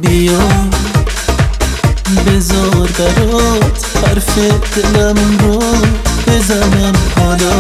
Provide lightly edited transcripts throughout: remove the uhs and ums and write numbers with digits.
بیا بذار برات حرف دلم رو بزنم. حالا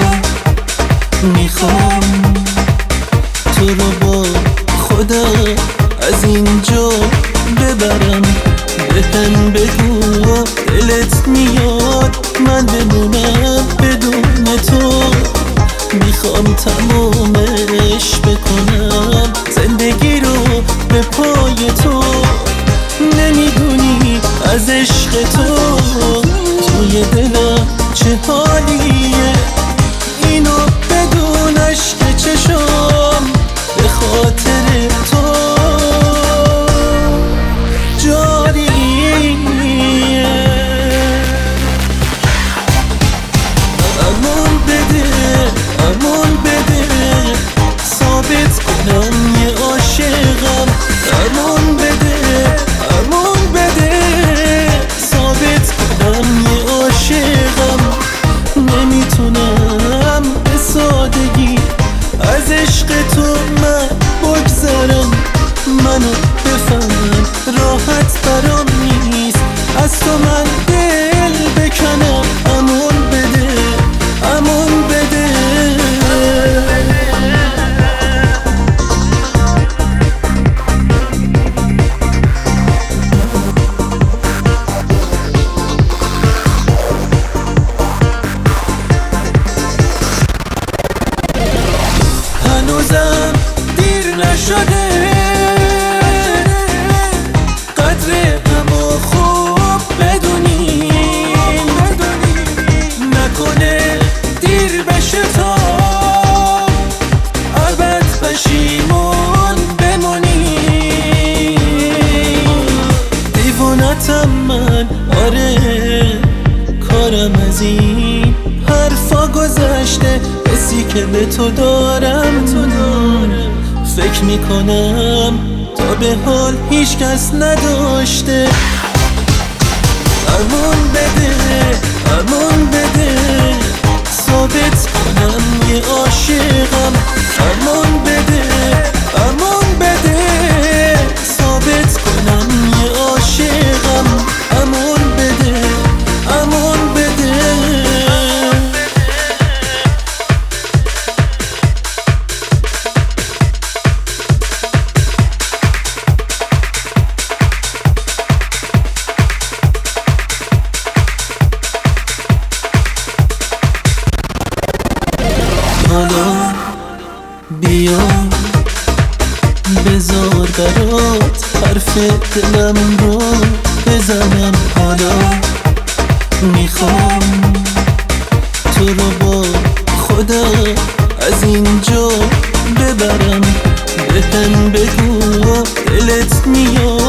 میخوام تو رو با خدا از اینجا ببرم. بهم بگو دلت میاد من بمونم بدون تو. میخوام تمومش بکنم زندگی رو به پای تو. نمیدونی از عشق تو توی دلم چه حالیه. اینو بدون عشق چشم به خاطر تو جاریه. امون بده ثابت کنم یه عاشقم. امون بده ثابت کنم یه عاشقم. نمیتونم به سادگی از عشق تو من بگذرم. منو بفهم راحت برام نیست از تو من دل بکنم. امون بده هنوزم دیر نشده قدر همو خوب بدونیم. نکنه دیر بشه تا ابد پشیمون بمونیم. دیوونتم من آره کارم از این حرفا گذشته. حسی که به تو دارم فکر میکنم تا به حال هیچ کس نداشته. امون بده ثابت کنم یه عاشقم. امون بده ثابت کنم یه عاشقم. امون بده حالا بیا بذار برات حرف دلم رو بزنم. حالا میخوام تو رو با خدا از اینجا ببرم. بهم بگو دلت میاد